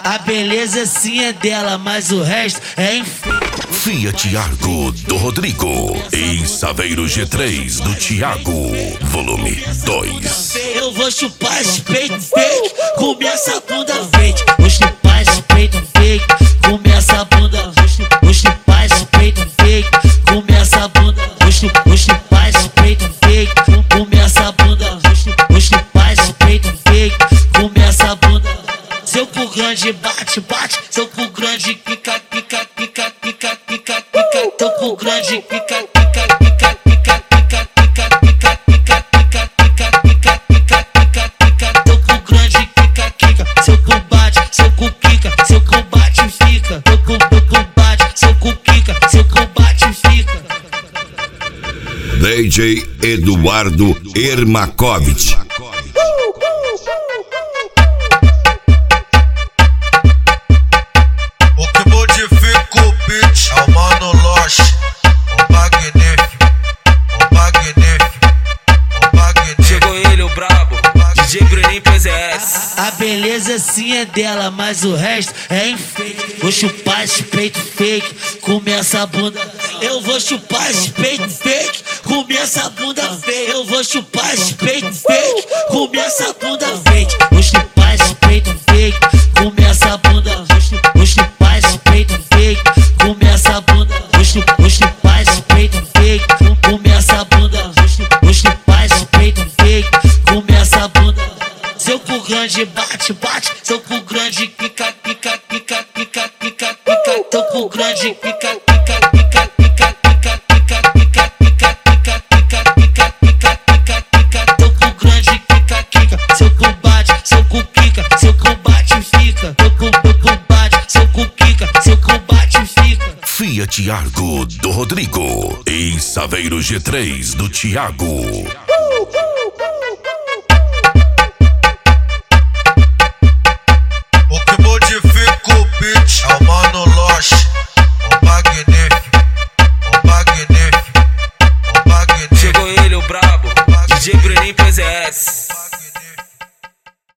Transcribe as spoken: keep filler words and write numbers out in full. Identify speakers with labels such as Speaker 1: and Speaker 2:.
Speaker 1: A beleza sim é dela, mas o resto é enfeite.
Speaker 2: Fiat Argo do Rodrigo e Saveiro G três do Thiago, volume dois.
Speaker 1: Eu vou chupar esse peito fake, comer essa bunda fake. Vou chupar esse peito fake, comer essa bunda. Vou chupar esse peito fake, comer essa bunda. Vou chupar esse peito fake, comer essa bunda. Vou chupar esse peito fake, comer essa bunda. Seu cu grande bate, bate, seu cu grande pica, pica, pica, pica, pica, pica. Seu cu grande pica, pica, pica, pica, pica, pica, pica, pica, pica, pica, pica, pica, pica, pica. Seu cu grande pica, pica, seu cu bate, seu cu pica, seu cu bate e fica. Seu cu, seu cu bate, seu cu pica, seu cu bate e fica.
Speaker 2: D J Eduardo Ermakovich.
Speaker 1: A beleza sim é dela, mas o resto é enfeite. Vou chupar esse peito fake, comer essa bunda. Eu vou chupar esse peito fake, comer essa bunda fake. Eu vou chupar esse peito fake, comer essa bunda fake. Vou chupar esse peito fake, comer essa bunda. Vou chupar esse peito fake, comer essa bunda. Vou chupar esse peito fake, comer essa bunda. Vou chupar esse peito fake, comer essa bunda. Seu cu grande bate, bate, seu cu grande pica, pica, pica, pica, pica, pica. Seu cu grande pica, pica, pica, pica, pica, pica, pica, pica, pica, pica, pica, pica, pica, pica. Seu cu grande pica, pica, seu cu bate, seu cu pica, seu cu bate e fica. Seu cu, seu cu bate, seu cu pica, seu cu bate e fica.
Speaker 2: Fiat Argo do Rodrigo e Saveiro G três do Thiago.